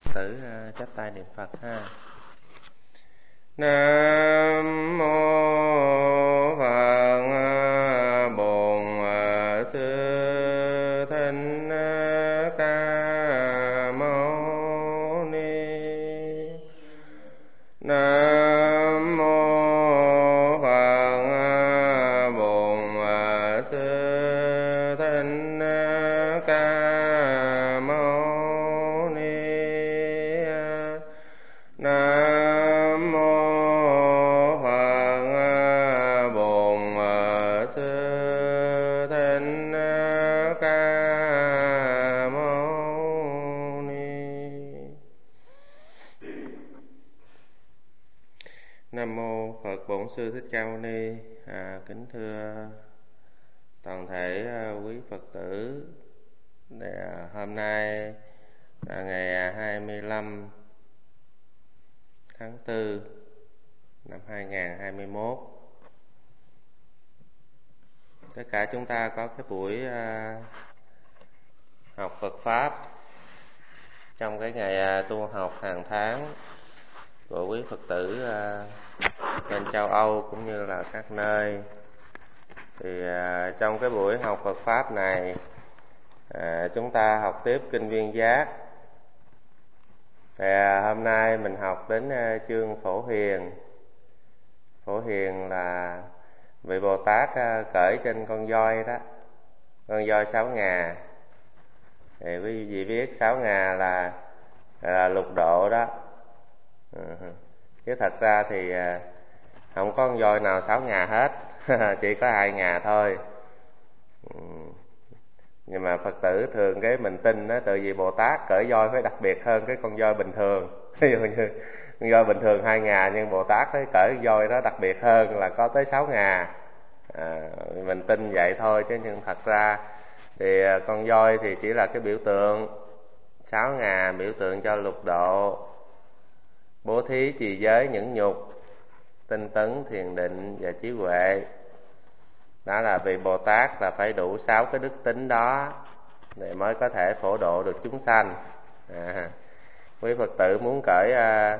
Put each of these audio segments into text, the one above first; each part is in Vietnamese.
tử chắp tay niệm Phật ha. Nam mô Phật Bổn Sư Thích Ca Mâu Ni. Nam mô Phật Bổn Sư Thích Ca Mâu Ni. Nam mô Phật Bổn Sư Thích Ca Mâu Ni. Nam mô Phật Bổn Sư Thích Ca Mâu Ni. Kính thưa toàn thể quý Phật tử, hôm nay là ngày 25 tháng 4 năm 2021. Tất cả chúng ta có cái buổi học Phật Pháp trong cái ngày tu học hàng tháng của quý Phật tử bên châu Âu cũng như là các nơi. Thì trong cái buổi học Phật Pháp này, chúng ta học tiếp Kinh Viên Giác. Thì hôm nay mình học đến chương Phổ Hiền. Phổ Hiền là vị Bồ Tát cởi trên con voi đó, con voi 6 ngà. Thì quý vị biết 6 ngà là lục độ đó. Chứ thật ra thì không có con voi nào 6 ngà hết, chỉ có 2 ngà thôi. Nhưng mà Phật tử thường cái mình tin đó, tự vì Bồ Tát cởi voi phải đặc biệt hơn cái con voi bình thường. Ví dụ như con voi bình thường 2 ngà, nhưng Bồ Tát thấy cởi voi đó đặc biệt hơn là có tới 6 ngà. Mình tin vậy thôi, chứ nhưng thật ra thì con voi thì chỉ là cái biểu tượng. 6 ngà biểu tượng cho lục độ, bố thí, trì giới, nhẫn nhục, tinh tấn, thiền định và trí huệ. Đó là vì Bồ Tát là phải đủ 6 cái đức tính đó để mới có thể phổ độ được chúng sanh. Quý Phật tử muốn cởi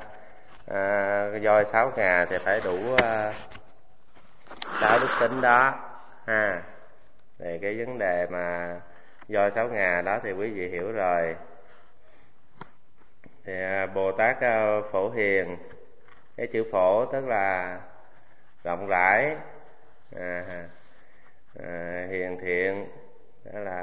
voi 6 ngà thì phải đủ 6 đức tính đó ha. Thì cái vấn đề mà voi 6 ngà đó thì quý vị hiểu rồi. Thì Bồ Tát Phổ Hiền, cái chữ phổ tức là rộng rãi, hiền thiện, đó là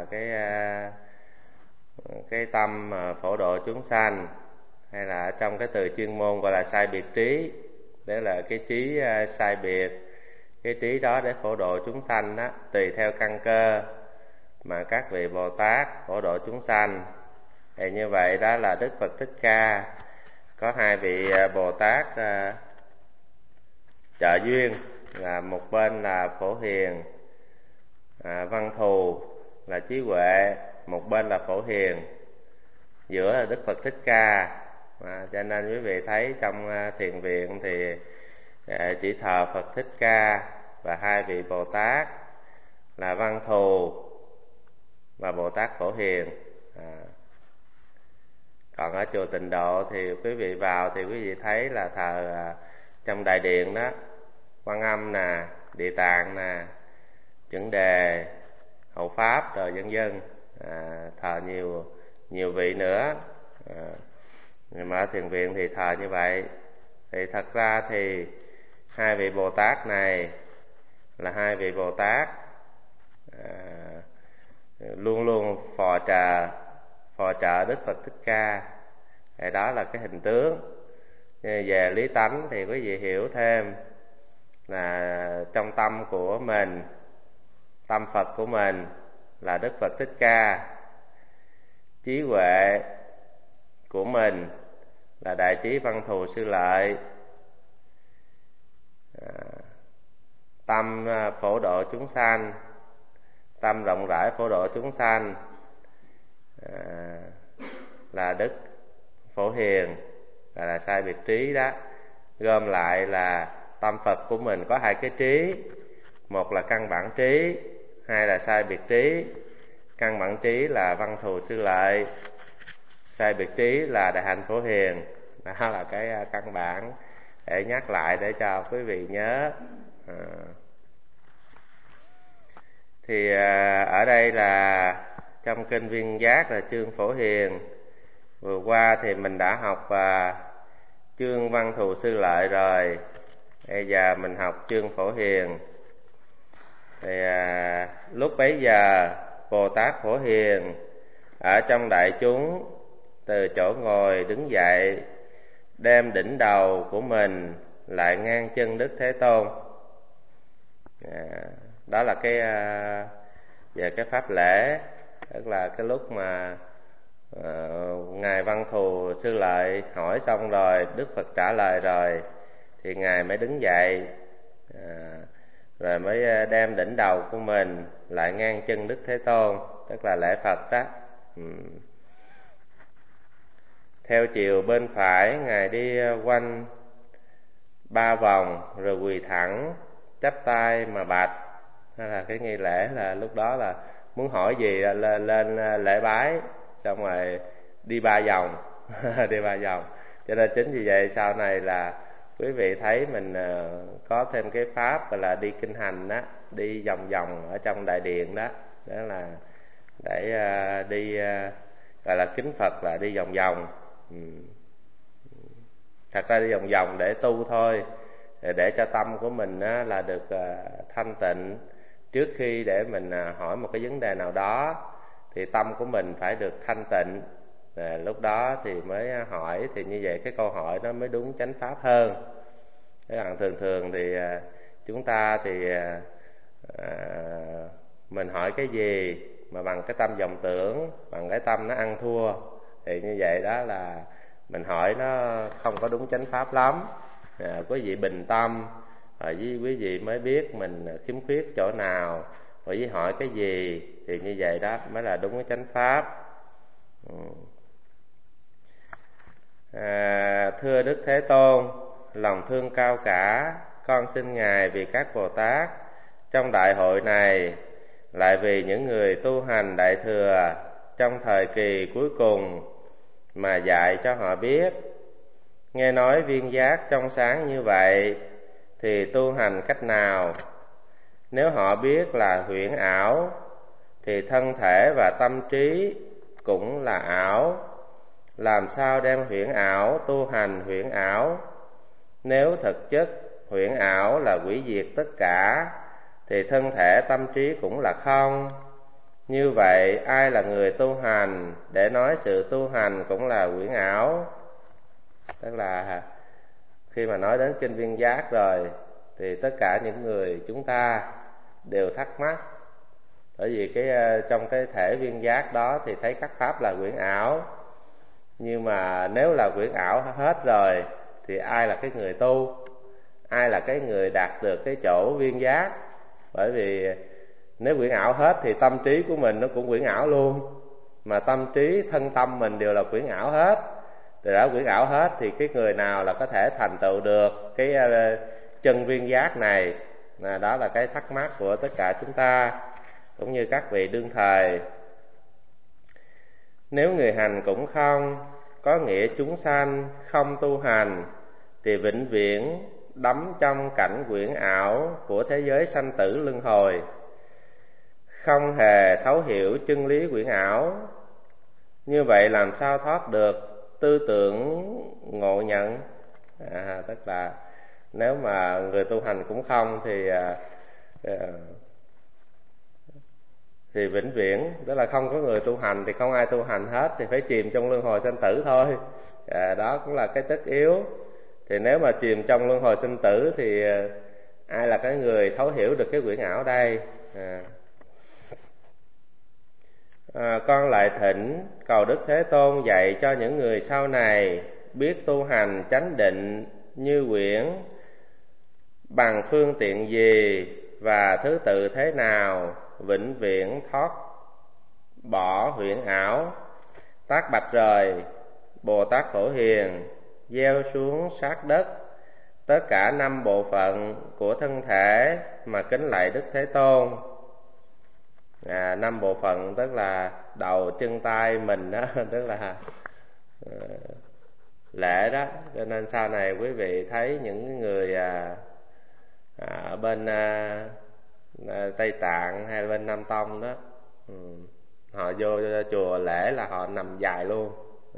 cái tâm phổ độ chúng sanh, hay là trong cái từ chuyên môn gọi là sai biệt trí, đó là cái trí sai biệt, cái trí đó để phổ độ chúng sanh đó, tùy theo căn cơ mà các vị Bồ Tát phổ độ chúng sanh. Thì như vậy đó là Đức Phật Thích Ca có 2 vị Bồ Tát trợ duyên, là một bên là Phổ Hiền, Văn Thù là trí huệ, một bên là Phổ Hiền, giữa là Đức Phật Thích Ca. Cho nên quý vị thấy trong thiền viện thì chỉ thờ Phật Thích Ca và 2 vị Bồ Tát là Văn Thù và Bồ Tát Phổ Hiền. Còn ở chùa Tịnh Độ thì quý vị vào thì quý vị thấy là thờ trong đại điện đó, Quan Âm nè, Địa Tạng nè, Chuẩn Đề, Hậu Pháp rồi vân vân, thờ nhiều vị nữa. Nhưng mà ở thiền viện thì thờ như vậy. Thì thật ra thì 2 vị Bồ Tát này là 2 vị Bồ Tát luôn luôn phò trợ Đức Phật Thích Ca. Thì đó là cái hình tướng. Về lý tánh thì quý vị hiểu thêm là trong tâm của mình, tâm Phật của mình là Đức Phật Thích Ca, trí huệ của mình là Đại Trí Văn Thù Sư Lợi, tâm phổ độ chúng sanh, tâm rộng rãi phổ độ chúng sanh là Đức Phổ Hiền, là sai biệt trí đó. Gom lại là tâm Phật của mình có 2 cái trí, một là căn bản trí, 2 là sai biệt trí. Căn bản trí là Văn Thù Sư Lợi, sai biệt trí là đại hạnh Phổ Hiền. Đó là cái căn bản để nhắc lại để cho quý vị nhớ. Thì ở đây là trong kinh Viên Giác là chương Phổ Hiền. Vừa qua thì mình đã học chương Văn Thù Sư Lợi rồi. Bây giờ mình học chương Phổ Hiền. Thì lúc bấy giờ Bồ Tát Phổ Hiền ở trong đại chúng từ chỗ ngồi đứng dậy, đem đỉnh đầu của mình lại ngang chân Đức Thế Tôn. Đó là về cái pháp lễ, tức là cái lúc mà ngài Văn Thù Sư Lợi hỏi xong rồi, Đức Phật trả lời rồi thì ngài mới đứng dậy, rồi mới đem đỉnh đầu của mình lại ngang chân Đức Thế Tôn, tức là lễ Phật đó. Theo chiều bên phải, ngài đi quanh 3 vòng rồi quỳ thẳng, chắp tay mà bạch. Đó là cái nghi lễ, là lúc đó là muốn hỏi gì lên lễ bái, xong rồi đi 3 vòng đi 3 vòng. Cho nên chính vì vậy sau này là quý vị thấy mình có thêm cái pháp gọi là đi kinh hành đó, đi vòng vòng ở trong đại điện đó. Đó là để đi gọi là kính Phật, là đi vòng vòng. Thật ra đi vòng vòng để tu thôi, để cho tâm của mình là được thanh tịnh. Trước khi để mình hỏi một cái vấn đề nào đó thì tâm của mình phải được thanh tịnh, lúc đó thì mới hỏi. Thì như vậy cái câu hỏi nó mới đúng chánh pháp hơn. Thế còn thường thì chúng ta thì mình hỏi cái gì mà bằng cái tâm vọng tưởng, bằng cái tâm nó ăn thua, thì như vậy đó là mình hỏi nó không có đúng chánh pháp lắm. Quý vị bình tâm, rồi quý vị mới biết mình khiếm khuyết chỗ nào, rồi với hỏi cái gì, thì như vậy đó mới là đúng cái chánh pháp. Thưa Đức Thế Tôn, lòng thương cao cả, con xin Ngài vì các Bồ Tát trong đại hội này, lại vì những người tu hành đại thừa trong thời kỳ cuối cùng mà dạy cho họ biết. Nghe nói viên giác trong sáng như vậy thì tu hành cách nào? Nếu họ biết là huyễn ảo thì thân thể và tâm trí cũng là ảo. Làm sao đem huyễn ảo tu hành huyễn ảo? Nếu thực chất huyễn ảo là hủy diệt tất cả thì thân thể tâm trí cũng là không. Như vậy ai là người tu hành để nói sự tu hành cũng là huyễn ảo? Tức là khi mà nói đến kinh Viên Giác rồi thì tất cả những người chúng ta đều thắc mắc. Bởi vì trong cái thể viên giác đó thì thấy các pháp là huyễn ảo. Nhưng mà nếu là huyễn ảo hết rồi thì ai là cái người tu? Ai là cái người đạt được cái chỗ viên giác? Bởi vì nếu huyễn ảo hết thì tâm trí của mình nó cũng huyễn ảo luôn. Mà tâm trí, thân tâm mình đều là huyễn ảo hết. Từ đó huyễn ảo hết thì cái người nào là có thể thành tựu được cái chân viên giác này? Đó là cái thắc mắc của tất cả chúng ta, cũng như các vị đương thời. Nếu người hành cũng không, có nghĩa chúng sanh không tu hành thì vĩnh viễn đắm trong cảnh huyễn ảo của thế giới sanh tử luân hồi, không hề thấu hiểu chân lý huyễn ảo. Như vậy làm sao thoát được tư tưởng ngộ nhận? Tức là nếu mà người tu hành cũng không thì vĩnh viễn, tức là không có người tu hành thì không ai tu hành hết, thì phải chìm trong luân hồi sanh tử thôi. Đó cũng là cái tất yếu. Thì nếu mà chìm trong luân hồi sinh tử thì ai là cái người thấu hiểu được cái huyễn ảo đây? Con lại thỉnh cầu Đức Thế Tôn dạy cho những người sau này biết tu hành chánh định như huyễn bằng phương tiện gì và thứ tự thế nào vĩnh viễn thoát bỏ huyễn ảo. Tác bạch rồi, Bồ Tát Phổ Hiền gieo xuống sát đất tất cả 5 bộ phận của thân thể mà kính lạy Đức Thế Tôn. 5 bộ phận tức là đầu, chân, tay, mình đó, tức là lễ đó. Cho nên sau này quý vị thấy những người ở bên Tây Tạng hay bên Nam Tông đó, họ vô chùa lễ là họ nằm dài luôn.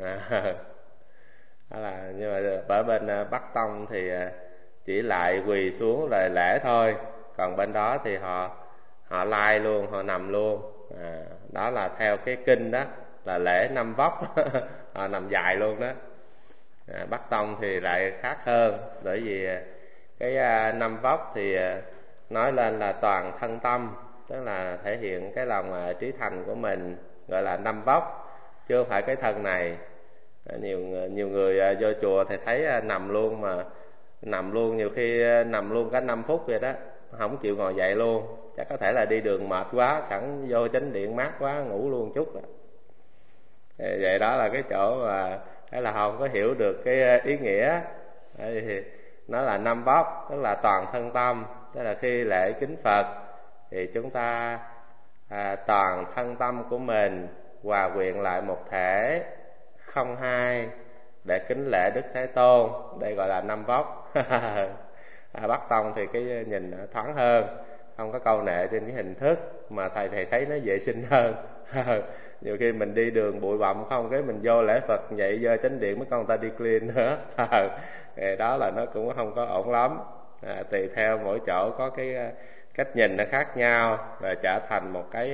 Đó là, nhưng mà ở bên Bắc Tông thì chỉ lại quỳ xuống rồi lễ thôi, còn bên đó thì họ lai luôn, họ nằm luôn. Đó là theo cái kinh đó là lễ 5 vóc. Họ nằm dài luôn đó. Bắc Tông thì lại khác hơn, bởi vì cái 5 vóc thì nói lên là toàn thân tâm, tức là thể hiện cái lòng trí thành của mình, gọi là 5 vóc, chứ không phải cái thân này. Nhiều người vô chùa thì thấy nằm luôn, mà nằm luôn nhiều khi nằm luôn cả 5 phút vậy đó, không chịu ngồi dậy luôn. Chắc có thể là đi đường mệt quá, sẵn vô chánh điện mát quá ngủ luôn chút đó. Vậy đó là cái chỗ mà thế là không có hiểu được cái ý nghĩa. Thì nó là 5 vóc, tức là toàn thân tâm. Tức là khi lễ kính Phật thì chúng ta toàn thân tâm của mình hòa quyện lại một thể không hai để kính lễ Đức Thế Tôn. Đây gọi là 5 vóc. Bắc Tông thì cái nhìn thoáng hơn, không có câu nệ trên cái hình thức, mà thầy thấy nó vệ sinh hơn. Nhiều khi mình đi đường bụi bặm không, cái mình vô lễ Phật vậy vô chánh điện mới con ta đi clean nữa. Thì đó là nó cũng không có ổn lắm. Tùy theo mỗi chỗ có cái cách nhìn nó khác nhau, và trở thành một cái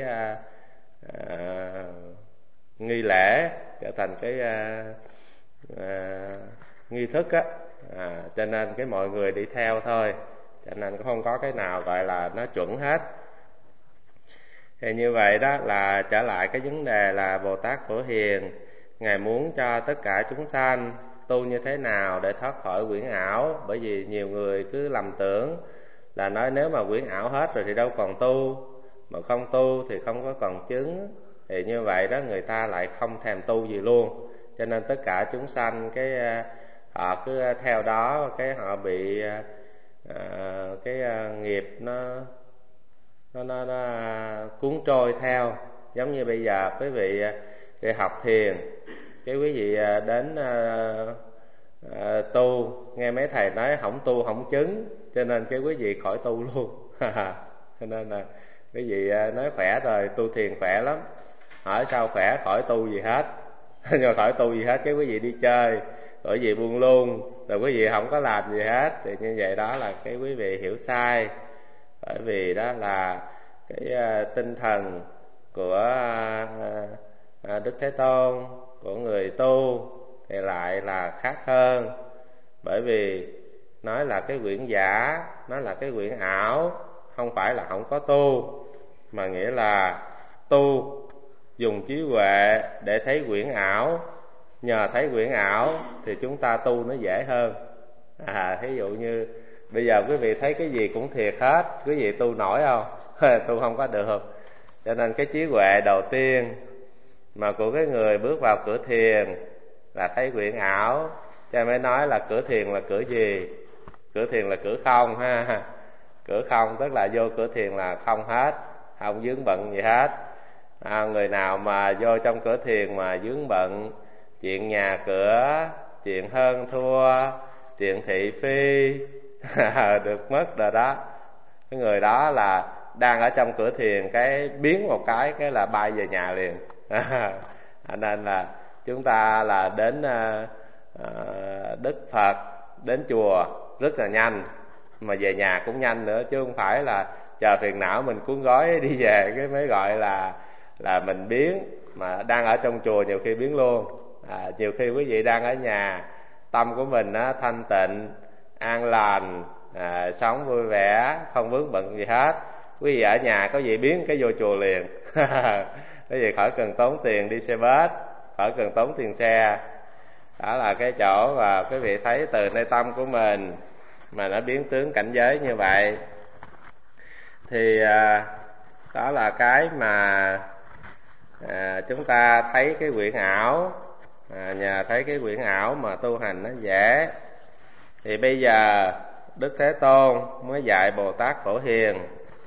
nghi lễ, trở thành cái nghi thức á. Cho nên cái mọi người đi theo thôi, cho nên cũng không có cái nào gọi là nó chuẩn hết. Thì như vậy đó là trở lại cái vấn đề là Bồ Tát Phổ Hiền, Ngài muốn cho tất cả chúng sanh tu như thế nào để thoát khỏi quyển ảo. Bởi vì nhiều người cứ lầm tưởng là nói nếu mà quyển ảo hết rồi thì đâu còn tu, mà không tu thì không có còn chứng. Thì như vậy đó người ta lại không thèm tu gì luôn. Cho nên tất cả chúng sanh họ cứ theo đó, cái họ bị cái nghiệp nó cuốn trôi theo. Giống như bây giờ quý vị học thiền, cái quý vị đến tu, nghe mấy thầy nói không tu không chứng, cho nên cái quý vị khỏi tu luôn. Cho nên là quý vị nói khỏe rồi, tu thiền khỏe lắm, hỏi sao khỏe, khỏi tu gì hết. Nhưng mà khỏi tu gì hết, cái quý vị đi chơi, quý vị buông luôn, rồi quý vị không có làm gì hết. Thì như vậy đó là cái quý vị hiểu sai. Bởi vì đó là cái tinh thần của Đức Thế Tôn, của người tu thì lại là khác hơn. Bởi vì nói là cái quyển giả, nói là cái quyển ảo, không phải là không có tu, mà nghĩa là tu dùng trí huệ để thấy quyển ảo. Nhờ thấy quyển ảo thì chúng ta tu nó dễ hơn. Thí dụ như bây giờ quý vị thấy cái gì cũng thiệt hết, quý vị tu nổi không? Tu không có được. Cho nên cái trí huệ đầu tiên mà của cái người bước vào cửa thiền là thấy quyển ảo. Cho mới nói là cửa thiền là cửa gì? Cửa thiền là cửa không ha. Cửa không tức là vô cửa thiền là không hết, không vướng bận gì hết. Người nào mà vô trong cửa thiền mà vướng bận chuyện nhà cửa, chuyện hơn thua, chuyện thị phi được mất rồi đó, cái người đó là đang ở trong cửa thiền, cái biến một cái là bay về nhà liền. Nên là chúng ta là đến Đức Phật, đến chùa rất là nhanh, mà về nhà cũng nhanh nữa, chứ không phải là chờ phiền não mình cuốn gói đi về cái mới gọi là mình biến. Mà đang ở trong chùa nhiều khi biến luôn. Nhiều khi quý vị đang ở nhà, tâm của mình thanh tịnh, an lành, sống vui vẻ, không vướng bận gì hết. Quý vị ở nhà có gì biến cái vô chùa liền. Quý vị khỏi cần tốn tiền đi xe bus, khỏi cần tốn tiền xe. Đó là cái chỗ mà quý vị thấy từ nơi tâm của mình mà nó biến tướng cảnh giới như vậy. Thì đó là cái mà chúng ta thấy cái quyển ảo. Nhờ thấy cái quyển ảo mà tu hành nó dễ. Thì bây giờ Đức Thế Tôn mới dạy Bồ Tát Phổ Hiền: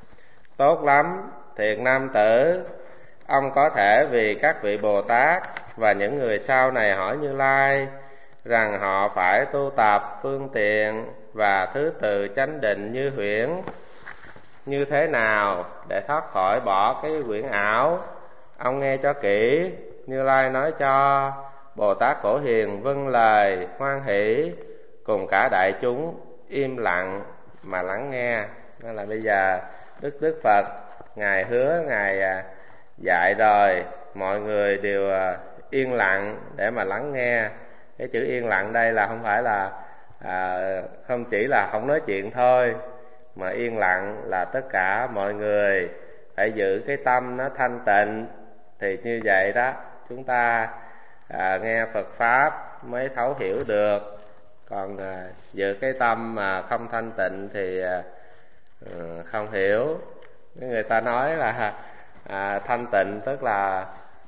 tốt lắm, thiện nam tử, ông có thể vì các vị Bồ Tát và những người sau này hỏi Như Lai rằng họ phải tu tập phương tiện và thứ tự chánh định như huyễn như thế nào để thoát khỏi bỏ cái quyển ảo. Ông nghe cho kỹ. Như Lai nói cho. Bồ Tát Phổ Hiền vâng lời hoan hỷ, cùng cả đại chúng im lặng mà lắng nghe. Đó là bây giờ Đức Phật Ngài hứa, Ngài dạy rồi, mọi người đều yên lặng để mà lắng nghe. Cái chữ yên lặng đây là không phải là không chỉ là không nói chuyện thôi, mà yên lặng là tất cả mọi người phải giữ cái tâm nó thanh tịnh. Thì như vậy đó, chúng ta nghe Phật Pháp mới thấu hiểu được. Còn giữ cái tâm mà không thanh tịnh thì không hiểu. Người ta nói là thanh tịnh tức là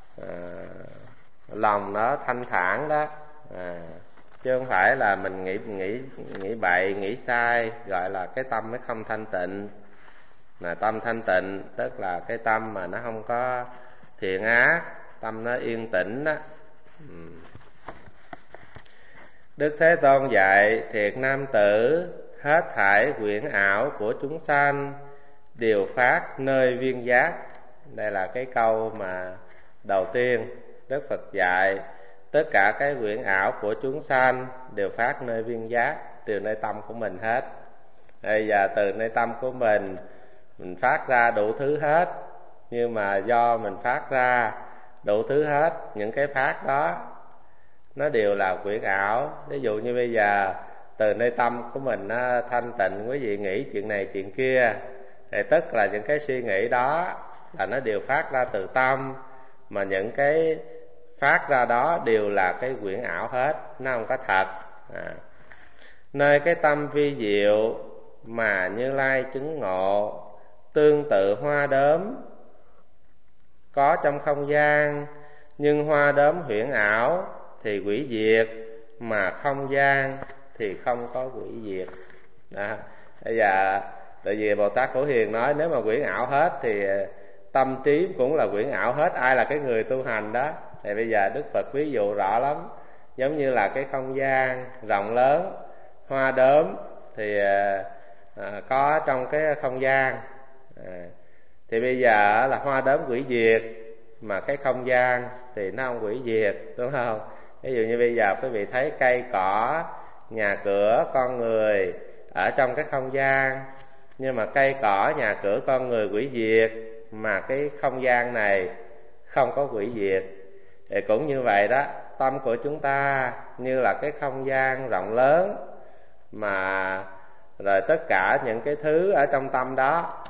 lòng nó thanh thản đó, chứ không phải là mình nghĩ bậy, nghĩ sai, gọi là cái tâm nó không thanh tịnh. Mà tâm thanh tịnh tức là cái tâm mà nó không có thiện ác, tâm nó yên tĩnh đó. Đức Thế Tôn dạy: thiệt nam tử, hết thảy quyển ảo của chúng sanh đều phát nơi viên giác. Đây là cái câu mà đầu tiên Đức Phật dạy. Tất cả cái quyển ảo của chúng sanh đều phát nơi viên giác, từ nơi tâm của mình hết. Bây giờ từ nơi tâm của mình phát ra đủ thứ hết. Nhưng mà do mình phát ra đủ thứ hết, những cái phát đó nó đều là quyển ảo. Ví dụ như bây giờ từ nơi tâm của mình nó thanh tịnh, quý vị nghĩ chuyện này chuyện kia, thì tức là những cái suy nghĩ đó là nó đều phát ra từ tâm, mà những cái phát ra đó đều là cái quyển ảo hết, nó không có thật. Nơi cái tâm vi diệu mà Như Lai chứng ngộ, tương tự hoa đốm có trong không gian, nhưng hoa đốm huyễn ảo thì hủy diệt, mà không gian thì không có hủy diệt. Đó. Bây giờ tại vì Bồ Tát Phổ Hiền nói nếu mà quyển ảo hết thì tâm trí cũng là quyển ảo hết. Ai là cái người tu hành đó? Thì bây giờ Đức Phật ví dụ rõ lắm. Giống như là cái không gian rộng lớn, hoa đốm thì có trong cái không gian. Thì bây giờ là hoa đốm hủy diệt, mà cái không gian thì nó không hủy diệt, đúng không? Ví dụ như bây giờ quý vị thấy cây cỏ, nhà cửa, con người ở trong cái không gian, nhưng mà cây cỏ, nhà cửa, con người hủy diệt, mà cái không gian này không có hủy diệt. Thì cũng như vậy đó, tâm của chúng ta như là cái không gian rộng lớn, mà rồi tất cả những cái thứ ở trong tâm đó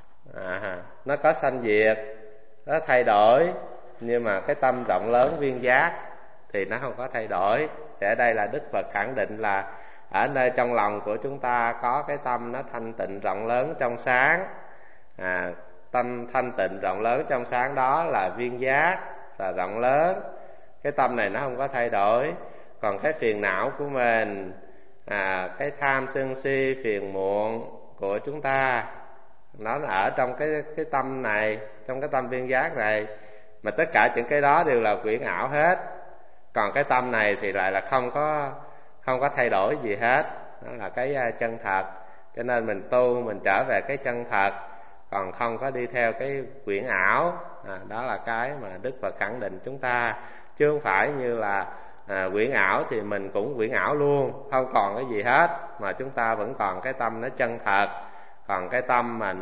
nó có sanh diệt, nó thay đổi, nhưng mà cái tâm rộng lớn viên giác thì nó không có thay đổi. Thì ở đây là Đức Phật khẳng định là ở nơi trong lòng của chúng ta có cái tâm nó thanh tịnh rộng lớn trong sáng. Tâm thanh tịnh rộng lớn trong sáng đó là viên giác, là rộng lớn. Cái tâm này nó không có thay đổi. Còn cái phiền não của mình, cái tham sân si phiền muộn của chúng ta, nó ở trong cái tâm này, trong cái tâm viên giác này. Mà tất cả những cái đó đều là quyển ảo hết. Còn cái tâm này thì lại là không có thay đổi gì hết. Đó là cái chân thật. Cho nên mình tu, mình trở về cái chân thật, còn không có đi theo cái quyển ảo. Đó là cái mà Đức Phật khẳng định chúng ta. Chứ không phải như là quyển ảo thì mình cũng quyển ảo luôn, không còn cái gì hết, mà chúng ta vẫn còn cái tâm nó chân thật. Còn cái tâm mà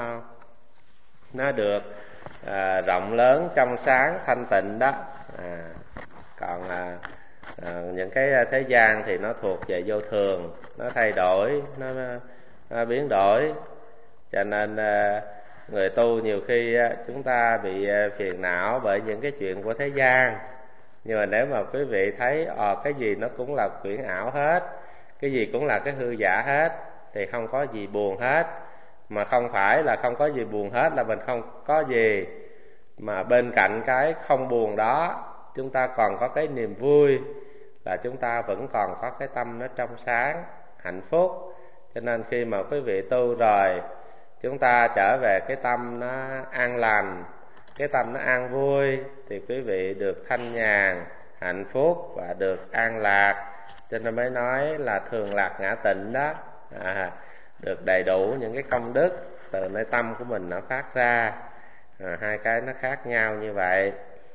nó được rộng lớn, trong sáng, thanh tịnh đó. Còn những cái thế gian thì nó thuộc về vô thường, nó thay đổi, nó biến đổi. Cho nên người tu nhiều khi chúng ta bị phiền não bởi những cái chuyện của thế gian. Nhưng mà nếu mà quý vị thấy cái gì nó cũng là quyển ảo hết, cái gì cũng là cái hư giả hết, thì không có gì buồn hết. Mà không phải là không có gì buồn hết là mình không có gì, mà bên cạnh cái không buồn đó, chúng ta còn có cái niềm vui, là chúng ta vẫn còn có cái tâm nó trong sáng, hạnh phúc. Cho nên khi mà quý vị tu rồi, chúng ta trở về cái tâm nó an lành, cái tâm nó an vui thì quý vị được thanh nhàn, hạnh phúc và được an lạc. Cho nên mới nói là thường lạc ngã tịnh đó, được đầy đủ những cái công đức từ nơi tâm của mình nó phát ra. Hai cái nó khác nhau như vậy.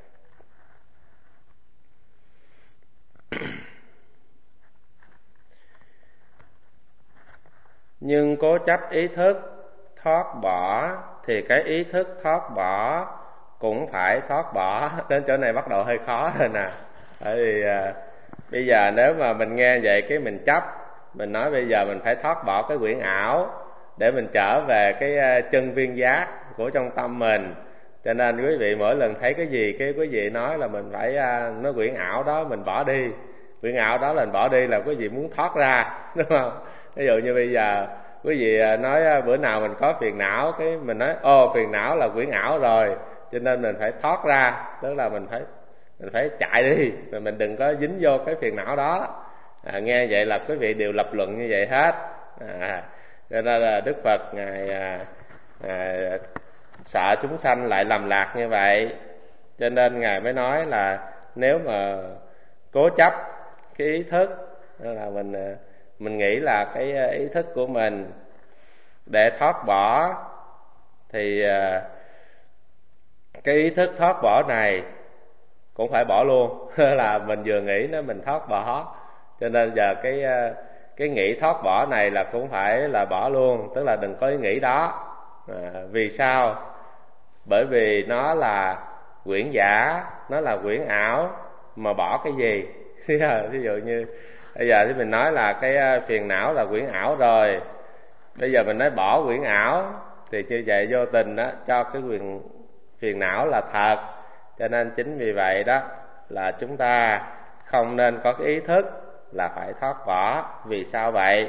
Nhưng cố chấp ý thức thoát bỏ thì cái ý thức thoát bỏ cũng phải thoát bỏ. Đến chỗ này bắt đầu hơi khó rồi nè. Bởi vì bây giờ nếu mà mình nghe vậy cái mình chấp, mình nói bây giờ mình phải thoát bỏ cái quyển ảo để mình trở về cái chân viên giác của trong tâm mình. Cho nên quý vị mỗi lần thấy cái gì cái quý vị nói là mình phải nói quyển ảo đó mình bỏ đi, quyển ảo đó là mình bỏ đi, là quý vị muốn thoát ra, đúng không? Ví dụ như bây giờ quý vị nói bữa nào mình có phiền não, cái mình nói phiền não là quyển ảo rồi, cho nên mình phải thoát ra, tức là mình phải chạy đi, mà mình đừng có dính vô cái phiền não đó. Nghe vậy là quý vị đều lập luận như vậy hết. Cho nên là Đức Phật ngài sợ chúng sanh lại lầm lạc như vậy, cho nên ngài mới nói là nếu mà cố chấp cái ý thức là mình nghĩ là cái ý thức của mình để thoát bỏ thì cái ý thức thoát bỏ này cũng phải bỏ luôn. Là mình vừa nghĩ nó mình thoát bỏ, cho nên giờ cái nghĩ thoát bỏ này là cũng phải là bỏ luôn, tức là đừng có ý nghĩ đó. Vì sao? Bởi vì nó là quyển giả, nó là quyển ảo, mà bỏ cái gì? Ví dụ như bây giờ thì mình nói là cái phiền não là quyển ảo rồi, bây giờ mình nói bỏ quyển ảo thì như vậy vô tình đó cho cái phiền não là thật. Cho nên chính vì vậy đó là chúng ta không nên có cái ý thức là phải thoát bỏ. Vì sao vậy?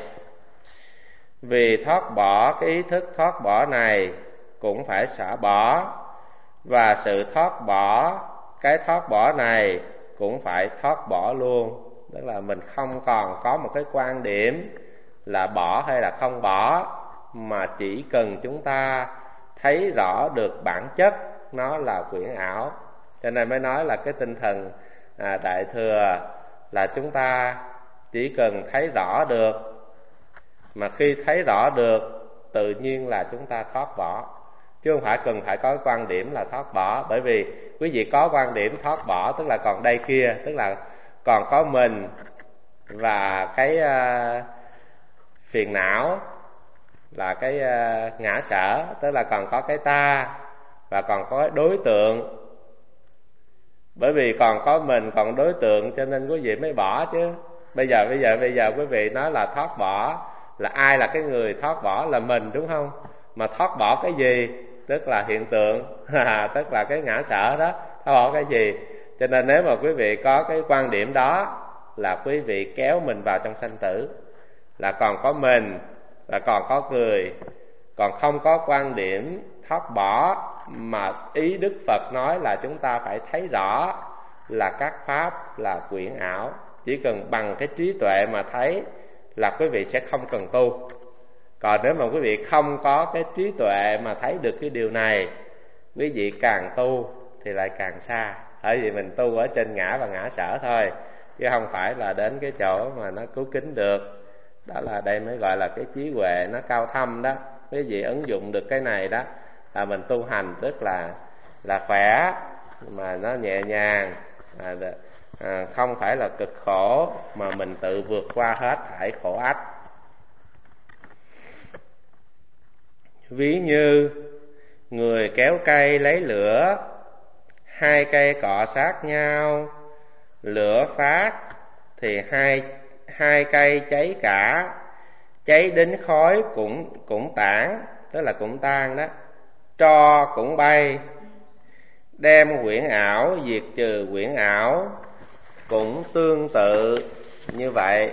Vì thoát bỏ cái ý thức thoát bỏ này cũng phải xả bỏ, và sự thoát bỏ cái thoát bỏ này cũng phải thoát bỏ luôn. Tức là mình không còn có một cái quan điểm là bỏ hay là không bỏ, mà chỉ cần chúng ta thấy rõ được bản chất nó là quyển ảo. Cho nên mới nói là cái tinh thần Đại Thừa là chúng ta chỉ cần thấy rõ được, mà khi thấy rõ được tự nhiên là chúng ta thoát bỏ, chứ không phải cần phải có quan điểm là thoát bỏ. Bởi vì quý vị có quan điểm thoát bỏ tức là còn đây kia, tức là còn có mình và cái phiền não là cái ngã sở, tức là còn có cái ta và còn có cái đối tượng. Bởi vì còn có mình còn đối tượng cho nên quý vị mới bỏ chứ. Bây giờ quý vị nói là thoát bỏ là ai là cái người thoát bỏ? Là mình, đúng không? Mà thoát bỏ cái gì? Tức là hiện tượng, tức là cái ngã sở đó. Thoát bỏ cái gì? Cho nên nếu mà quý vị có cái quan điểm đó là quý vị kéo mình vào trong sanh tử, là còn có mình và còn có người, còn không có quan điểm thoát bỏ. Mà ý Đức Phật nói là chúng ta phải thấy rõ là các pháp là quyển ảo. Chỉ cần bằng cái trí tuệ mà thấy là quý vị sẽ không cần tu. Còn nếu mà quý vị không có cái trí tuệ mà thấy được cái điều này, quý vị càng tu thì lại càng xa. Bởi vì mình tu ở trên ngã và ngã sở thôi, chứ không phải là đến cái chỗ mà nó cứu kính được. Đó là đây mới gọi là cái trí huệ nó cao thâm đó. Quý vị ứng dụng được cái này đó là mình tu hành rất là khỏe, mà nó nhẹ nhàng, không phải là cực khổ, mà mình tự vượt qua hết thảy khổ ách. Ví như người kéo cây lấy lửa, hai cây cọ sát nhau, lửa phát thì hai cây cháy cả, cháy đến khói cũng tản, tức là cũng tan đó, tro cũng bay. Đem quyển ảo diệt trừ quyển ảo cũng tương tự như vậy.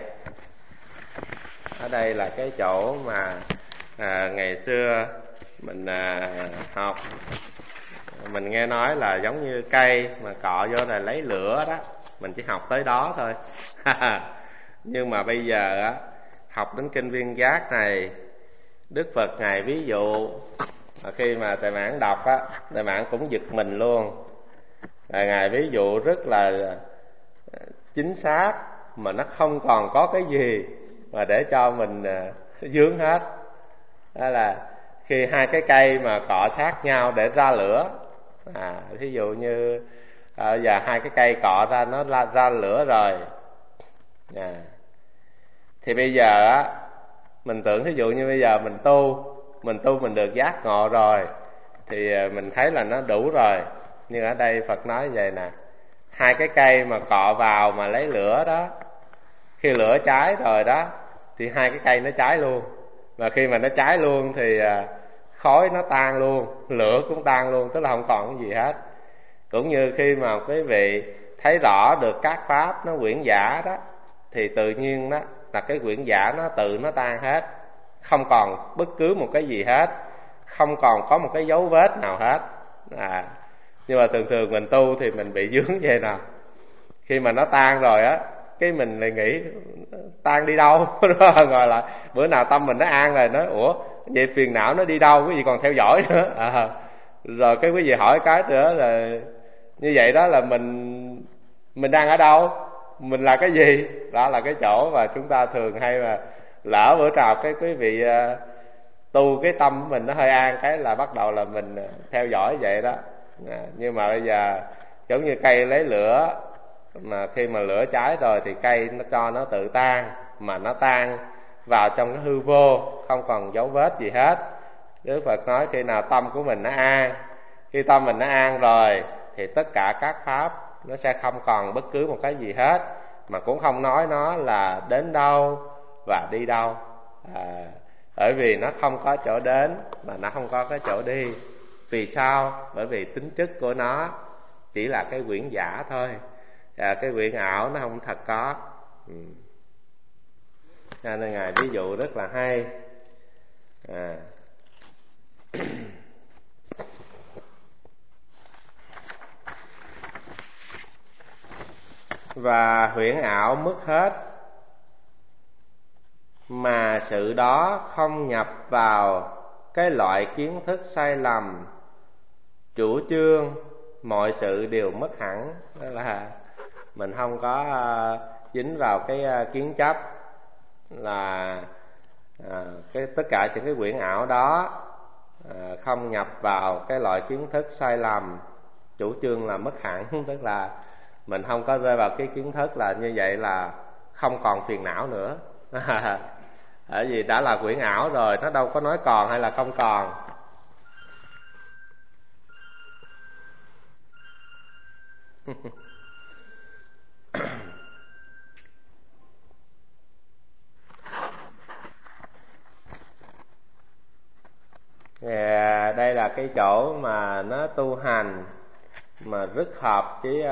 Ở đây là cái chỗ mà ngày xưa mình học, mình nghe nói là giống như cây mà cọ vô là lấy lửa đó, mình chỉ học tới đó thôi. Nhưng mà bây giờ học đến kinh Viên Giác này, Đức Phật ngài ví dụ Khi mà Thầy Mãn đọc á, Thầy Mãn cũng giật mình luôn. Ngài ví dụ rất là chính xác, mà nó không còn có cái gì mà để cho mình vướng hết. Đó là khi hai cái cây mà cọ sát nhau để ra lửa, thí dụ như giờ hai cái cây cọ ra, nó ra lửa rồi, thì bây giờ á, mình tưởng thí dụ như bây giờ mình tu mình được giác ngộ rồi, thì mình thấy là nó đủ rồi. Nhưng ở đây Phật nói vậy nè, hai cái cây mà cọ vào mà lấy lửa đó, khi lửa cháy rồi đó thì hai cái cây nó cháy luôn. Và khi mà nó cháy luôn thì khói nó tan luôn, lửa cũng tan luôn, tức là không còn cái gì hết. Cũng như khi mà quý vị thấy rõ được các pháp nó quyển giả đó, thì tự nhiên đó là cái quyển giả nó tự nó tan hết, không còn bất cứ một cái gì hết, không còn có một cái dấu vết nào hết. Nhưng mà thường thường mình tu thì mình bị vướng vậy nào, khi mà nó tan rồi á, cái mình lại nghĩ tan đi đâu rồi lại bữa nào tâm mình nó an rồi, nói ủa vậy phiền não nó đi đâu, cái gì còn theo dõi nữa. Rồi cái quý vị hỏi cái nữa là như vậy đó là mình đang ở đâu, mình là cái gì? Đó là cái chỗ mà chúng ta thường hay mà lỡ bữa nào cái quý vị tu cái tâm của mình nó hơi an cái là bắt đầu là mình theo dõi vậy đó. Nhưng mà bây giờ giống như cây lấy lửa, mà khi mà lửa cháy rồi thì cây nó cho nó tự tan, mà nó tan vào trong cái hư vô, không còn dấu vết gì hết. Đức Phật nói khi nào tâm của mình nó an, khi tâm mình nó an rồi thì tất cả các pháp nó sẽ không còn bất cứ một cái gì hết, mà cũng không nói nó là đến đâu và đi đâu. Bởi vì nó không có chỗ đến mà nó không có cái chỗ đi. Vì sao? Bởi vì tính chất của nó chỉ là cái quyển giả thôi, cái quyển ảo nó không thật có. Cho nên Ngài ví dụ rất là hay. Và huyễn ảo mất hết, mà sự đó không nhập vào cái loại kiến thức sai lầm, chủ trương mọi sự đều mất hẳn. Đó là mình không có dính vào cái kiến chấp là tất cả những cái quyển ảo đó không nhập vào cái loại kiến thức sai lầm, chủ trương là mất hẳn. Tức là mình không có rơi vào cái kiến thức là như vậy là không còn phiền não nữa. Bởi vì đã là quyển ảo rồi, nó đâu có nói còn hay là không còn. Đây là cái chỗ mà nó tu hành mà rất hợp với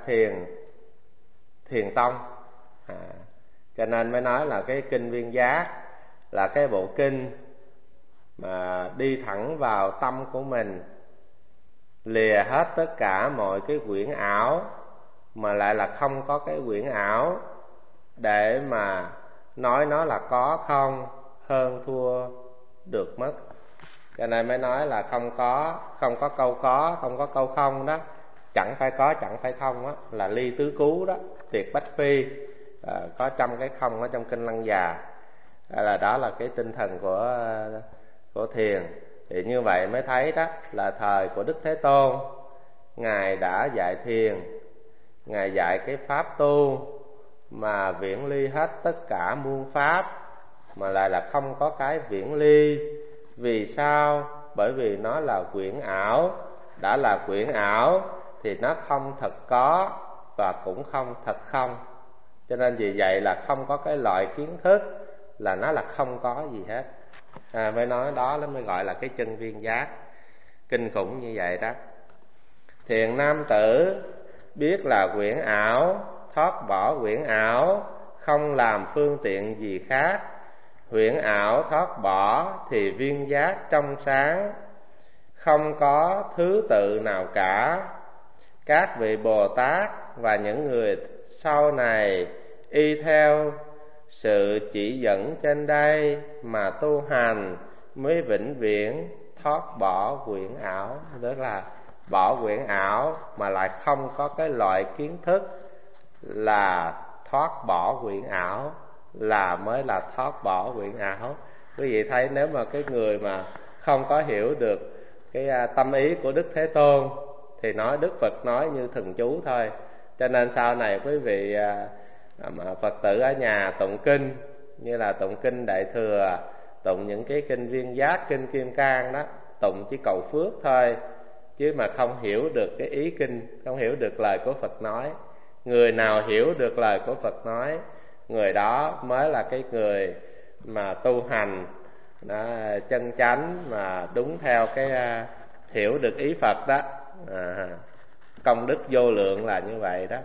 thiền tông. Cho nên mới nói là cái kinh Viên Giác là cái bộ kinh mà đi thẳng vào tâm của mình, lìa hết tất cả mọi cái quyển ảo, mà lại là không có cái quyển ảo để mà nói nó là có không, hơn thua được mất. Cho nên mới nói là không có câu có, không có câu không đó, chẳng phải có chẳng phải không đó, là ly tứ cứu đó, tuyệt bách phi. Có trăm cái không ở trong kinh Lăng Già. Đó là cái tinh thần của thiền. Thì như vậy mới thấy đó là thời của Đức Thế Tôn, Ngài đã dạy thiền, Ngài dạy cái pháp tu mà viễn ly hết tất cả muôn pháp, mà lại là không có cái viễn ly. Vì sao? Bởi vì nó là quyển ảo. Đã là quyển ảo thì nó không thật có và cũng không thật không. Cho nên vì vậy là không có cái loại kiến thức là nó là không có gì hết. Mới nói đó nó mới gọi là cái chân Viên Giác. Kinh khủng như vậy đó. Thiền nam tử biết là quyển ảo, thoát bỏ quyển ảo, không làm phương tiện gì khác. Huyễn ảo thoát bỏ thì viên giác trong sáng, không có thứ tự nào cả. Các vị Bồ Tát và những người sau này y theo sự chỉ dẫn trên đây mà tu hành, mới vĩnh viễn thoát bỏ quyển ảo, tức là bỏ quyển ảo mà lại không có cái loại kiến thức là thoát bỏ quyển ảo, là mới là thoát bỏ quyển ảo. Quý vị thấy nếu mà cái người mà không có hiểu được cái tâm ý của Đức Thế Tôn thì nói Đức Phật nói như thần chú thôi. Cho nên sau này quý vị Phật tử ở nhà tụng kinh, như là tụng kinh Đại Thừa, tụng những cái kinh Viên Giác, kinh Kim Cang đó, tụng chỉ cầu phước thôi, chứ mà không hiểu được cái ý kinh, không hiểu được lời của Phật nói. Người nào hiểu được lời của Phật nói, người đó mới là cái người mà tu hành nó chân chánh, mà đúng theo cái hiểu được ý Phật đó. Công đức vô lượng là như vậy đó.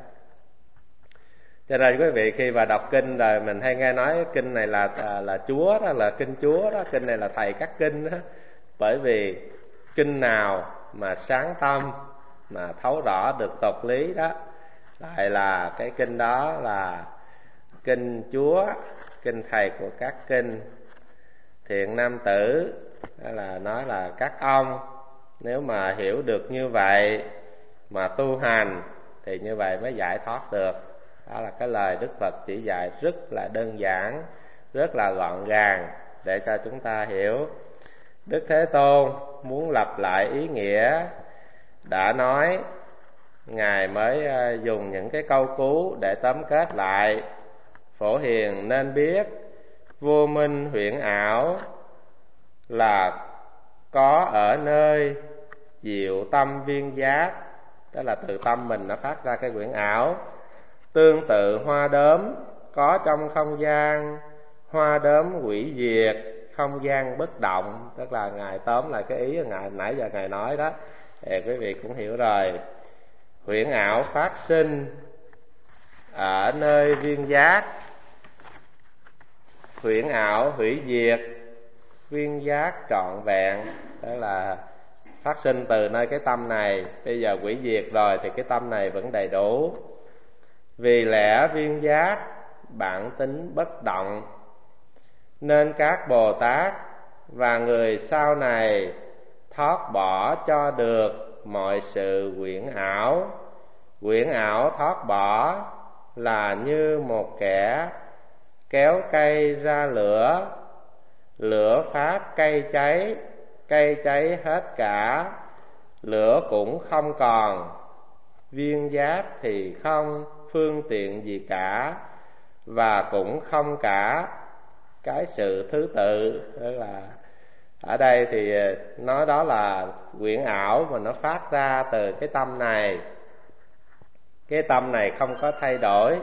Cho nên quý vị khi mà đọc kinh rồi mình hay nghe nói kinh này là Chúa đó, là kinh Chúa đó, kinh này là thầy các kinh đó. Bởi vì kinh nào mà sáng tâm, mà thấu rõ được tột lý đó, lại là cái kinh đó là kinh Chúa, kinh thầy của các kinh. Thiện nam tử là nói là các ông nếu mà hiểu được như vậy mà tu hành thì như vậy mới giải thoát được. Đó là cái lời Đức Phật chỉ dạy rất là đơn giản, rất là gọn gàng để cho chúng ta hiểu. Đức Thế Tôn muốn lặp lại ý nghĩa đã nói, Ngài mới dùng những cái câu cú để tóm kết lại. Phổ hiền nên biết vô minh huyễn ảo là có ở nơi diệu tâm viên giác, tức là từ tâm mình nó phát ra cái quyển ảo. Tương tự hoa đốm có trong không gian, hoa đốm hủy diệt, không gian bất động. Tức là Ngài tóm lại cái ý Ngài nãy giờ Ngài nói đó, thì quý vị cũng hiểu rồi. Huyễn ảo phát sinh ở nơi viên giác, huyễn ảo hủy diệt, viên giác trọn vẹn. Đó là phát sinh từ nơi cái tâm này, bây giờ hủy diệt rồi thì cái tâm này vẫn đầy đủ. Vì lẽ viên giác bản tính bất động, nên các Bồ Tát và người sau này thoát bỏ cho được mọi sự quyển ảo. Quyển ảo thoát bỏ là như một kẻ kéo cây ra lửa, lửa phát cây cháy hết cả, lửa cũng không còn, viên giác thì không phương tiện gì cả, và cũng không cả cái sự thứ tự. Đó là ở đây thì nói đó là quyển ảo mà nó phát ra từ cái tâm này. Cái tâm này không có thay đổi.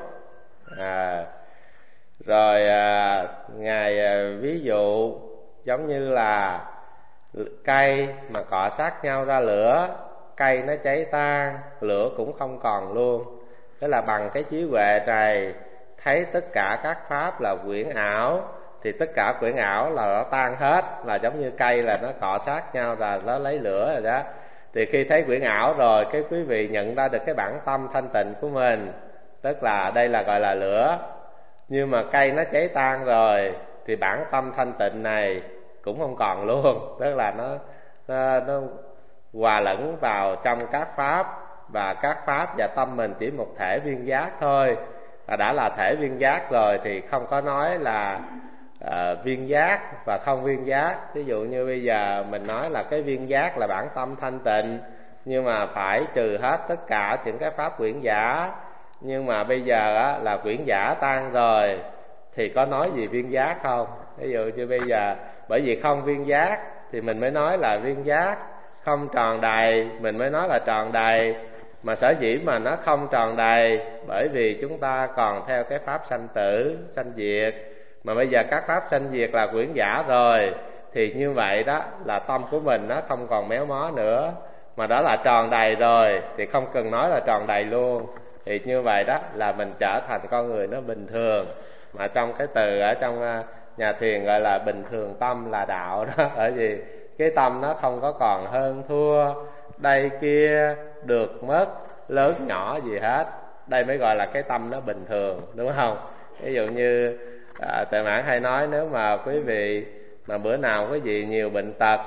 Ngài ví dụ giống như là cây mà cọ sát nhau ra lửa, cây nó cháy tan, lửa cũng không còn luôn. Tức là bằng cái trí huệ này thấy tất cả các pháp là quyển ảo, thì tất cả quyển ảo là nó tan hết, là giống như cây là nó cọ sát nhau rồi nó lấy lửa rồi đó. Thì khi thấy quyển ảo rồi, cái quý vị nhận ra được cái bản tâm thanh tịnh của mình, tức là đây là gọi là lửa. Nhưng mà cây nó cháy tan rồi thì bản tâm thanh tịnh này cũng không còn luôn, tức là nó hòa lẫn vào trong các pháp, và các pháp và tâm mình chỉ một thể viên giác thôi. Đã là thể viên giác rồi thì không có nói là viên giác và không viên giác. Ví dụ như bây giờ mình nói là cái viên giác là bản tâm thanh tịnh, nhưng mà phải trừ hết tất cả những cái pháp quyển giả. Nhưng mà bây giờ là quyển giả tan rồi thì có nói gì viên giác không? Ví dụ như bây giờ bởi vì không viên giác thì mình mới nói là viên giác, không tròn đầy mình mới nói là tròn đầy. Mà sở dĩ mà nó không tròn đầy bởi vì chúng ta còn theo cái pháp sanh tử, sanh diệt. Mà bây giờ các pháp sanh diệt là quyển giả rồi thì như vậy đó là tâm của mình nó không còn méo mó nữa, mà đó là tròn đầy rồi thì không cần nói là tròn đầy luôn. Thì như vậy đó là mình trở thành con người nó bình thường. Mà trong cái từ ở trong nhà thiền gọi là bình thường tâm là đạo đó. Bởi vì cái tâm nó không có còn hơn thua, đây kia, được mất, lớn nhỏ gì hết. Đây mới gọi là cái tâm nó bình thường, đúng không? Ví dụ như Tuệ Mãn hay nói, nếu mà quý vị mà bữa nào quý vị nhiều bệnh tật,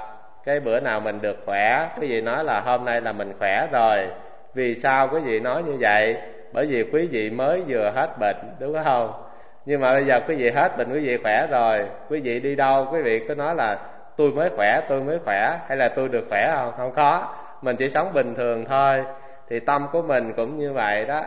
cái bữa nào mình được khỏe, quý vị nói là hôm nay là mình khỏe rồi. Vì sao quý vị nói như vậy? Bởi vì quý vị mới vừa hết bệnh, đúng không? Nhưng mà bây giờ quý vị hết bệnh, quý vị khỏe rồi, quý vị đi đâu quý vị cứ nói là tôi mới khỏe, hay là tôi được khỏe không? Không có, mình chỉ sống bình thường thôi. Thì tâm của mình cũng như vậy đó.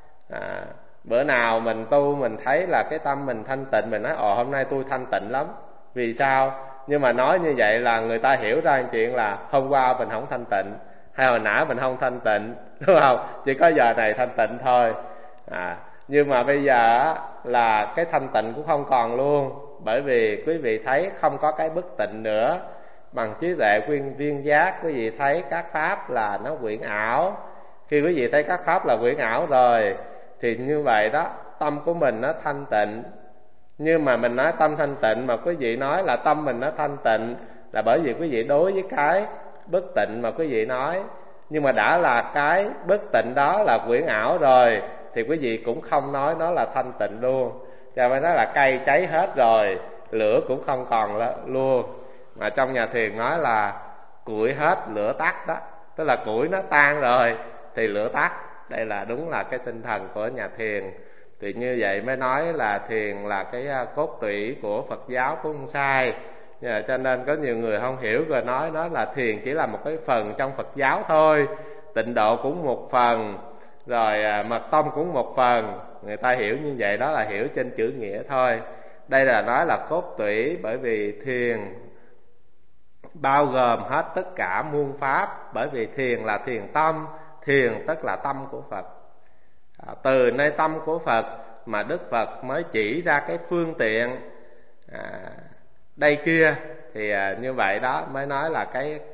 Bữa nào mình tu mình thấy là cái tâm mình thanh tịnh, mình nói hôm nay tôi thanh tịnh lắm. Vì sao? Nhưng mà nói như vậy là người ta hiểu ra chuyện là hôm qua mình không thanh tịnh, hay hồi nãy mình không thanh tịnh, đúng không? Chỉ có giờ này thanh tịnh thôi. Nhưng mà bây giờ là cái thanh tịnh cũng không còn luôn. Bởi vì quý vị thấy không có cái bất tịnh nữa. Bằng trí tuệ viên giác, quý vị thấy các pháp là nó quyển ảo. Khi quý vị thấy các pháp là quyển ảo rồi thì như vậy đó, tâm của mình nó thanh tịnh. Nhưng mà mình nói tâm thanh tịnh mà quý vị nói là tâm mình nó thanh tịnh, là bởi vì quý vị đối với cái bất tịnh mà quý vị nói. Nhưng mà đã là cái bất tịnh đó là quyển ảo rồi thì quý vị cũng không nói nó là thanh tịnh luôn. Cho nên nó là cây cháy hết rồi, lửa cũng không còn luôn. Mà trong nhà thiền nói là củi hết lửa tắt đó, tức là củi nó tan rồi thì lửa tắt. Đây là đúng là cái tinh thần của nhà thiền. Thì như vậy mới nói là thiền là cái cốt tủy của Phật giáo cũng không sai. Cho nên có nhiều người không hiểu rồi nói là thiền chỉ là một cái phần trong Phật giáo thôi, tịnh độ cũng một phần, rồi mật tông cũng một phần. Người ta hiểu như vậy đó là hiểu trên chữ nghĩa thôi. Đây là nói là cốt tủy, bởi vì thiền bao gồm hết tất cả muôn pháp. Bởi vì thiền là thiền tâm, thiền tức là tâm của Phật. Từ nơi tâm của Phật mà Đức Phật mới chỉ ra cái phương tiện đây kia. Thì như vậy đó mới nói là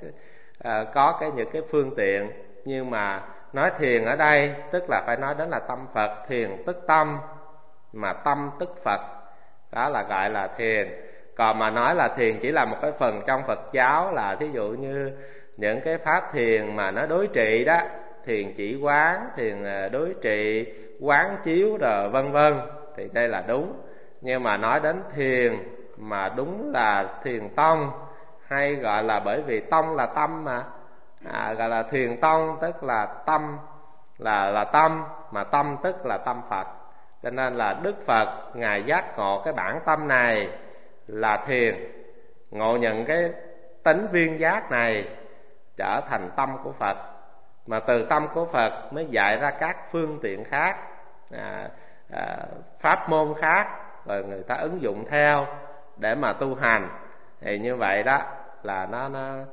có những cái phương tiện. Nhưng mà nói thiền ở đây tức là phải nói đến là tâm Phật. Thiền tức tâm, mà tâm tức Phật, đó là gọi là thiền. Còn mà nói là thiền chỉ là một cái phần trong Phật giáo, là thí dụ như những cái pháp thiền mà nó đối trị đó, thiền chỉ quán, thiền đối trị, quán chiếu rồi vân vân, thì đây là đúng. Nhưng mà nói đến thiền mà đúng là thiền tông, hay gọi là bởi vì tông là tâm mà, gọi là thiền tông tức là tâm là tâm, mà tâm tức là tâm Phật. Cho nên là Đức Phật Ngài giác ngộ cái bản tâm này là thiền, ngộ nhận cái tính viên giác này trở thành tâm của Phật. Mà từ tâm của Phật mới dạy ra các phương tiện khác, pháp môn khác, rồi người ta ứng dụng theo để mà tu hành. Thì như vậy đó là nó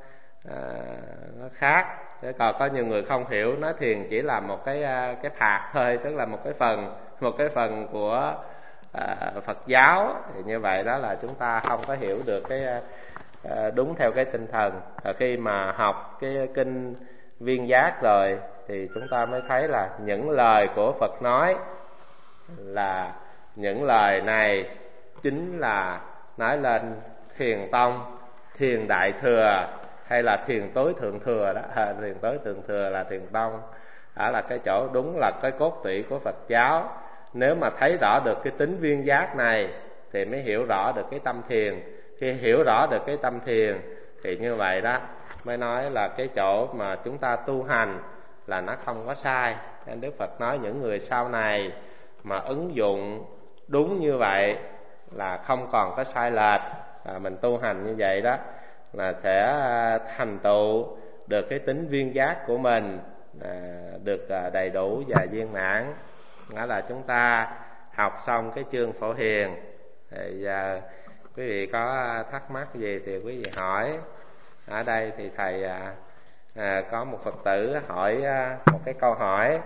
khác. Thế còn có nhiều người không hiểu, nói thiền chỉ là một cái phạt thôi, tức là một cái phần của Phật giáo. Thì như vậy đó là chúng ta không có hiểu được cái đúng theo cái tinh thần. Và khi mà học cái kinh viên giác rồi thì chúng ta mới thấy là những lời của Phật nói là những lời này chính là nói lên thiền tông, thiền đại thừa, hay là thiền tối thượng thừa đó. Thiền tối thượng thừa là thiền tông. Đó là cái chỗ đúng là cái cốt tủy của Phật giáo. Nếu mà thấy rõ được cái tính viên giác này thì mới hiểu rõ được cái tâm thiền. Khi hiểu rõ được cái tâm thiền thì như vậy đó mới nói là cái chỗ mà chúng ta tu hành là nó không có sai. Nên Đức Phật nói những người sau này mà ứng dụng đúng như vậy là không còn có sai lệch. Mình tu hành như vậy đó là sẽ thành tựu được cái tính viên giác của mình được đầy đủ và viên mãn. Đó là chúng ta học xong cái chương Phổ Hiền. Thì giờ quý vị có thắc mắc gì thì quý vị hỏi. Ở đây thì thầy có một Phật tử hỏi một cái câu hỏi.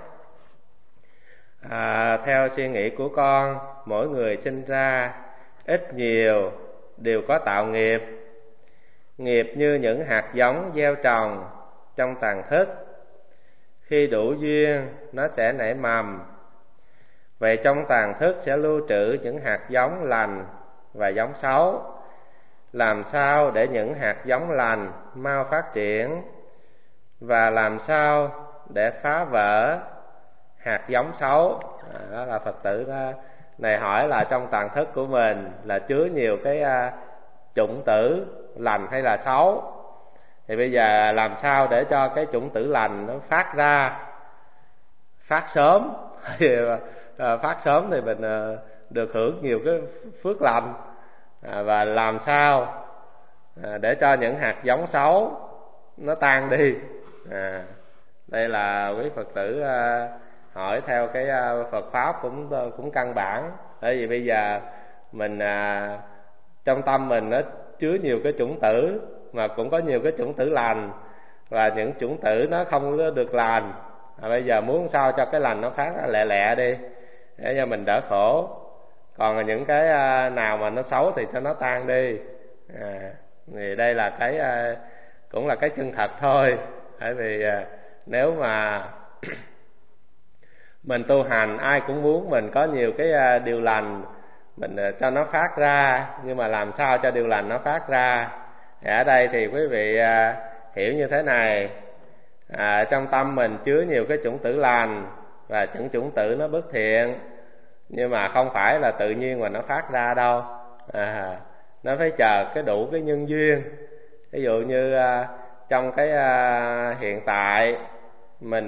Theo suy nghĩ của con, mỗi người sinh ra ít nhiều đều có tạo nghiệp. Nghiệp như những hạt giống gieo trồng trong tàng thức, khi đủ duyên nó sẽ nảy mầm. Vậy trong tàng thức sẽ lưu trữ những hạt giống lành và giống xấu. Làm sao để những hạt giống lành mau phát triển, và làm sao để phá vỡ hạt giống xấu? Đó là Phật tử đó này hỏi là trong tàng thức của mình là chứa nhiều cái chủng tử lành hay là xấu. Thì bây giờ làm sao để cho cái chủng tử lành nó phát ra, phát sớm phát sớm thì mình được hưởng nhiều cái phước lành, và làm sao để cho những hạt giống xấu nó tan đi. Đây là quý Phật tử hỏi theo cái Phật pháp cũng căn bản. Bởi vì bây giờ mình trong tâm mình nó chứa nhiều cái chủng tử, mà cũng có nhiều cái chủng tử lành, và những chủng tử nó không được lành. Bây giờ muốn sao cho cái lành nó phát lẹ lẹ đi để cho mình đỡ khổ, còn những cái nào mà nó xấu thì cho nó tan đi. Thì đây là cái cũng là cái chân thật thôi. Bởi vì nếu mà mình tu hành, ai cũng muốn mình có nhiều cái điều lành mình cho nó phát ra, nhưng mà làm sao cho điều lành nó phát ra? Thì ở đây thì quý vị hiểu như thế này, trong tâm mình chứa nhiều cái chủng tử lành và những chủng tử nó bất thiện, nhưng mà không phải là tự nhiên mà nó phát ra đâu. Nó phải chờ cái đủ cái nhân duyên. Ví dụ như trong cái hiện tại mình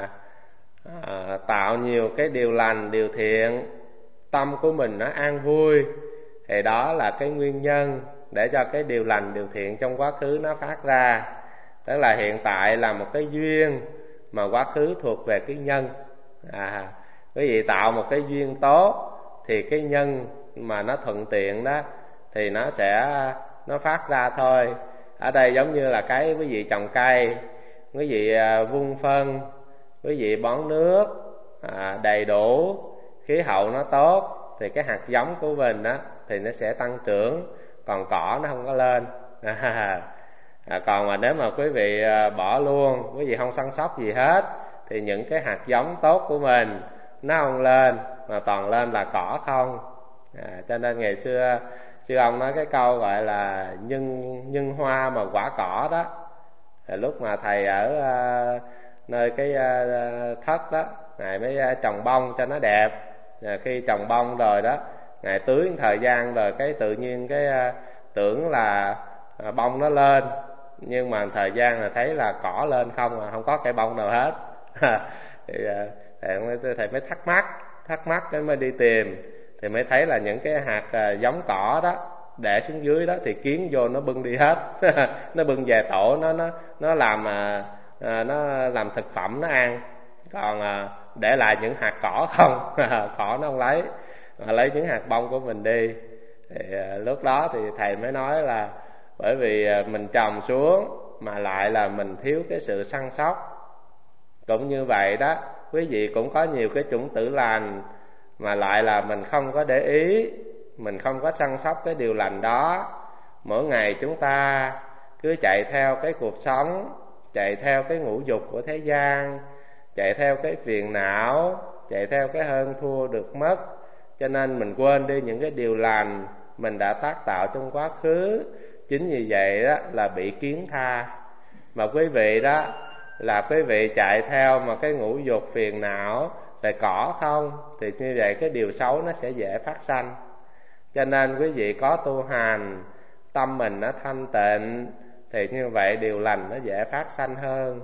tạo nhiều cái điều lành, điều thiện, tâm của mình nó an vui, thì đó là cái nguyên nhân để cho cái điều lành, điều thiện trong quá khứ nó phát ra. Tức là hiện tại là một cái duyên, mà quá khứ thuộc về cái nhân. Quý vị tạo một cái duyên tốt thì cái nhân mà nó thuận tiện đó thì nó phát ra thôi. Ở đây giống như là cái quý vị trồng cây, quý vị vun phân, quý vị bón nước đầy đủ, khí hậu nó tốt, thì cái hạt giống của mình đó thì nó sẽ tăng trưởng, còn cỏ nó không có lên. Còn mà nếu mà quý vị bỏ luôn, quý vị không săn sóc gì hết, thì những cái hạt giống tốt của mình nó không lên, mà toàn lên là cỏ không. Cho nên ngày xưa sư ông nói cái câu gọi là nhân hoa mà quả cỏ đó. Thì lúc mà thầy ở nơi cái thất đó, ngài mới trồng bông cho nó đẹp. Khi trồng bông rồi đó, ngài tưới thời gian rồi cái tự nhiên cái tưởng là bông nó lên, nhưng mà thời gian là thấy là cỏ lên không, mà không có cây bông nào hết. Thì thầy mới thắc mắc cái mới đi tìm, thì mới thấy là những cái hạt giống cỏ đó để xuống dưới đó thì kiến vô nó bưng đi hết. Nó bưng về tổ, nó làm thực phẩm nó ăn, còn để lại những hạt cỏ không. Cỏ nó không lấy, mà lấy những hạt bông của mình đi. Thì lúc đó thì thầy mới nói là bởi vì mình trồng xuống mà lại là mình thiếu cái sự săn sóc. Cũng như vậy đó, quý vị cũng có nhiều cái chủng tử lành mà lại là mình không có để ý, mình không có săn sóc cái điều lành đó. Mỗi ngày chúng ta cứ chạy theo cái cuộc sống, chạy theo cái ngũ dục của thế gian, chạy theo cái phiền não, chạy theo cái hơn thua được mất, cho nên mình quên đi những cái điều lành mình đã tác tạo trong quá khứ. Chính vì vậy đó là bị kiến tha. Mà quý vị đó là quý vị chạy theo mà cái ngũ dục phiền não về cỏ không, thì như vậy cái điều xấu nó sẽ dễ phát sanh. Cho nên quý vị có tu hành, tâm mình nó thanh tịnh, thì như vậy điều lành nó dễ phát sanh hơn.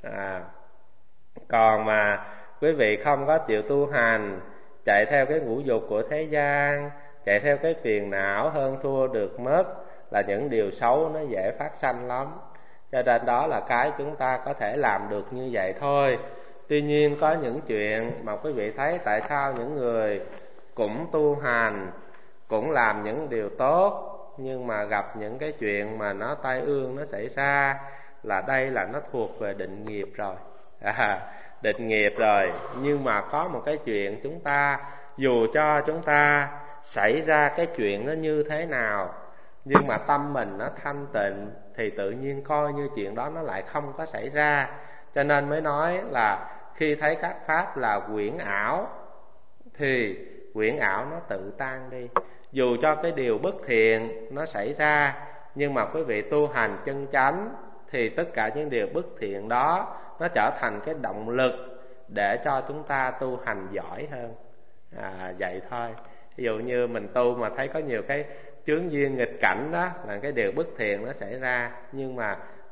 Còn mà quý vị không có chịu tu hành, chạy theo cái ngũ dục của thế gian, chạy theo cái phiền não hơn thua được mất, là những điều xấu nó dễ phát sanh lắm. Cho nên đó là cái chúng ta có thể làm được như vậy thôi. Tuy nhiên có những chuyện mà quý vị thấy tại sao những người cũng tu hành, cũng làm những điều tốt, nhưng mà gặp những cái chuyện mà nó tai ương nó xảy ra, là đây là nó thuộc về định nghiệp rồi. Định nghiệp rồi, nhưng mà có một cái chuyện chúng ta, dù cho chúng ta xảy ra cái chuyện nó như thế nào, nhưng mà tâm mình nó thanh tịnh, thì tự nhiên coi như chuyện đó nó lại không có xảy ra. Cho nên mới nói là khi thấy các pháp là quyển ảo, thì quyển ảo nó tự tan đi. Dù cho cái điều bất thiện nó xảy ra, nhưng mà quý vị tu hành chân chánh, thì tất cả những điều bất thiện đó nó trở thành cái động lực để cho chúng ta tu hành giỏi hơn. Vậy thôi. Ví dụ như mình tu mà thấy có nhiều cái chướng duyên nghịch cảnh đó, là cái điều bất thiện nó xảy ra, nhưng mà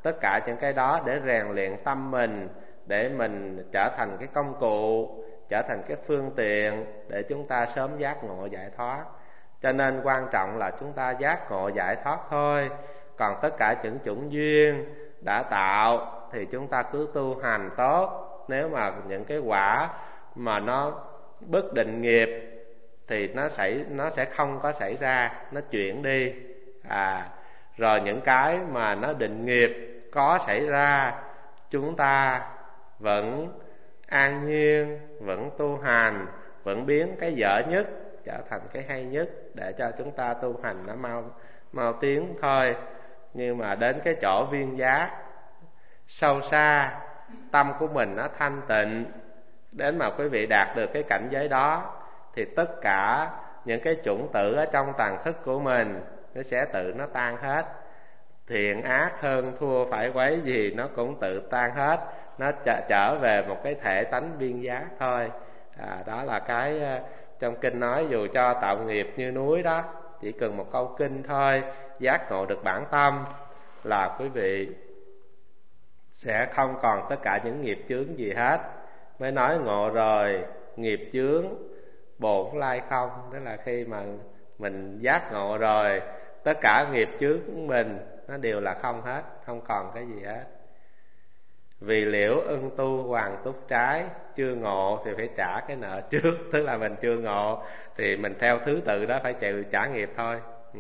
tất cả những cái đó để rèn luyện tâm mình, để mình trở thành cái công cụ, trở thành cái phương tiện để chúng ta sớm giác ngộ giải thoát. Cho nên quan trọng là chúng ta giác ngộ giải thoát thôi. Còn tất cả những chủng duyên đã tạo thì chúng ta cứ tu hành tốt. Nếu mà những cái quả mà nó bất định nghiệp thì nó sẽ không có xảy ra, nó chuyển đi. Rồi những cái mà nó định nghiệp có xảy ra, chúng ta vẫn an nhiên, vẫn tu hành, vẫn biến cái dở nhất trở thành cái hay nhất, để cho chúng ta tu hành nó mau tiến thôi. Nhưng mà đến cái chỗ viên giác sâu xa, tâm của mình nó thanh tịnh, đến mà quý vị đạt được cái cảnh giới đó thì tất cả những cái chủng tử ở trong tàng thức của mình nó sẽ tự nó tan hết. Thiện ác hơn thua phải quấy gì nó cũng tự tan hết, nó trở về một cái thể tánh viên giác thôi. Đó là cái trong kinh nói, dù cho tạo nghiệp như núi đó, chỉ cần một câu kinh thôi, giác ngộ được bản tâm là quý vị sẽ không còn tất cả những nghiệp chướng gì hết. Mới nói ngộ rồi nghiệp chướng bổn lai không, tức là khi mà mình giác ngộ rồi, tất cả nghiệp chướng của mình nó đều là không hết, không còn cái gì hết. Vì liễu ưng tu hoàng túc trái, chưa ngộ thì phải trả cái nợ trước. Tức là mình chưa ngộ thì mình theo thứ tự đó phải chịu trả nghiệp thôi.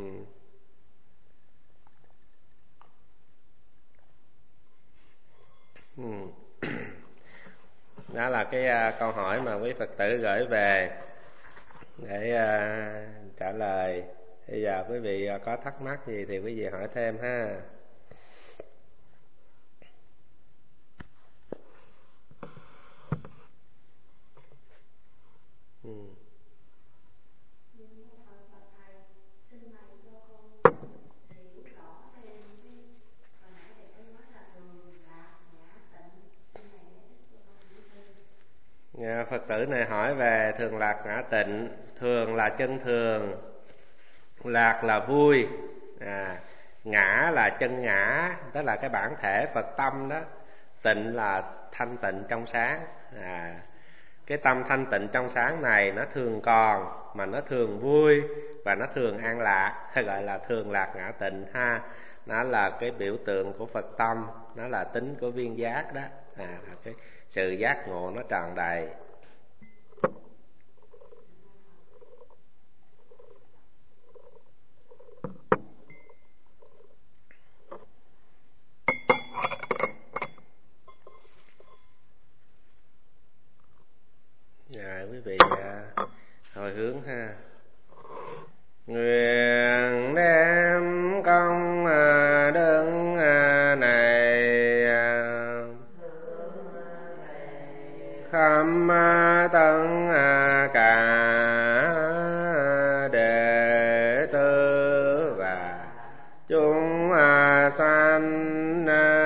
Đó là cái câu hỏi mà quý Phật tử gửi về để trả lời. Bây giờ quý vị có thắc mắc gì thì quý vị hỏi thêm ha. Phật tử này hỏi về thường lạc ngã tịnh. Thường là chân thường, lạc là vui, ngã là chân ngã, đó là cái bản thể Phật tâm đó. Tịnh là thanh tịnh trong sáng. Cái tâm thanh tịnh trong sáng này nó thường còn, mà nó thường vui và nó thường an lạc, hay gọi là thường lạc ngã tịnh ha. Nó là cái biểu tượng của Phật tâm, nó là tính của viên giác đó, là cái sự giác ngộ nó tràn đầy. Rồi quý vị hồi hướng ha. Nguyện đem công đức này khâm tấn cả đệ tử và chúng sanh